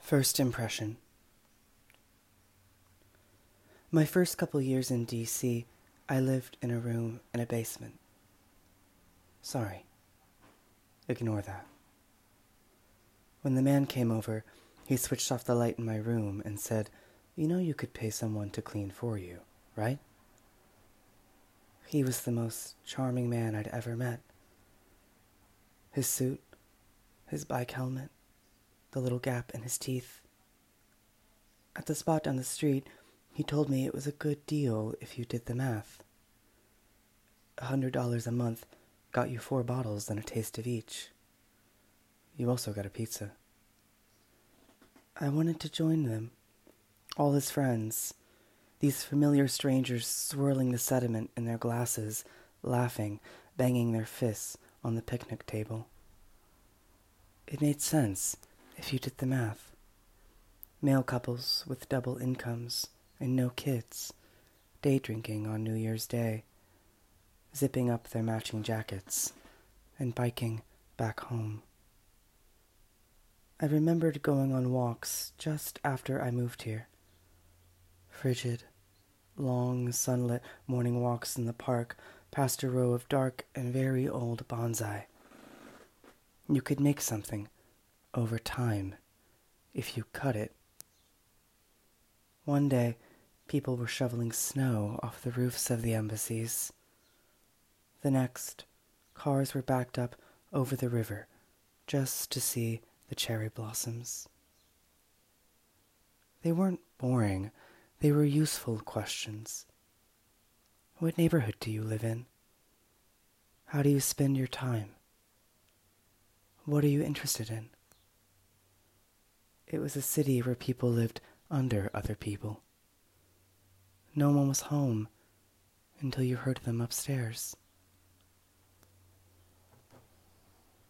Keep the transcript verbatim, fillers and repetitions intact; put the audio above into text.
First impression. My first couple years in D C, I lived in a room in a basement. Sorry. Ignore that. When the man came over, he switched off the light in my room and said, "You know you could pay someone to clean for you, right?" He was the most charming man I'd ever met. His suit, his bike helmet, the little gap in his teeth. At the spot down the street, he told me it was a good deal if you did the math. A hundred dollars a month got you four bottles and a taste of each. You also got a pizza. I wanted to join them, all his friends, these familiar strangers swirling the sediment in their glasses, laughing, banging their fists on the picnic table. It made sense if you did the math. Male couples with double incomes and no kids, day drinking on New Year's Day, zipping up their matching jackets, and biking back home. I remembered going on walks just after I moved here. Frigid, long, sunlit morning walks in the park past a row of dark and very old bonsai. You could make something over time if you cut it. One day, people were shoveling snow off the roofs of the embassies. The next, cars were backed up over the river just to see the cherry blossoms. They weren't boring. They were useful questions. What neighborhood do you live in? How do you spend your time? What are you interested in? It was a city where people lived under other people. No one was home until you heard them upstairs.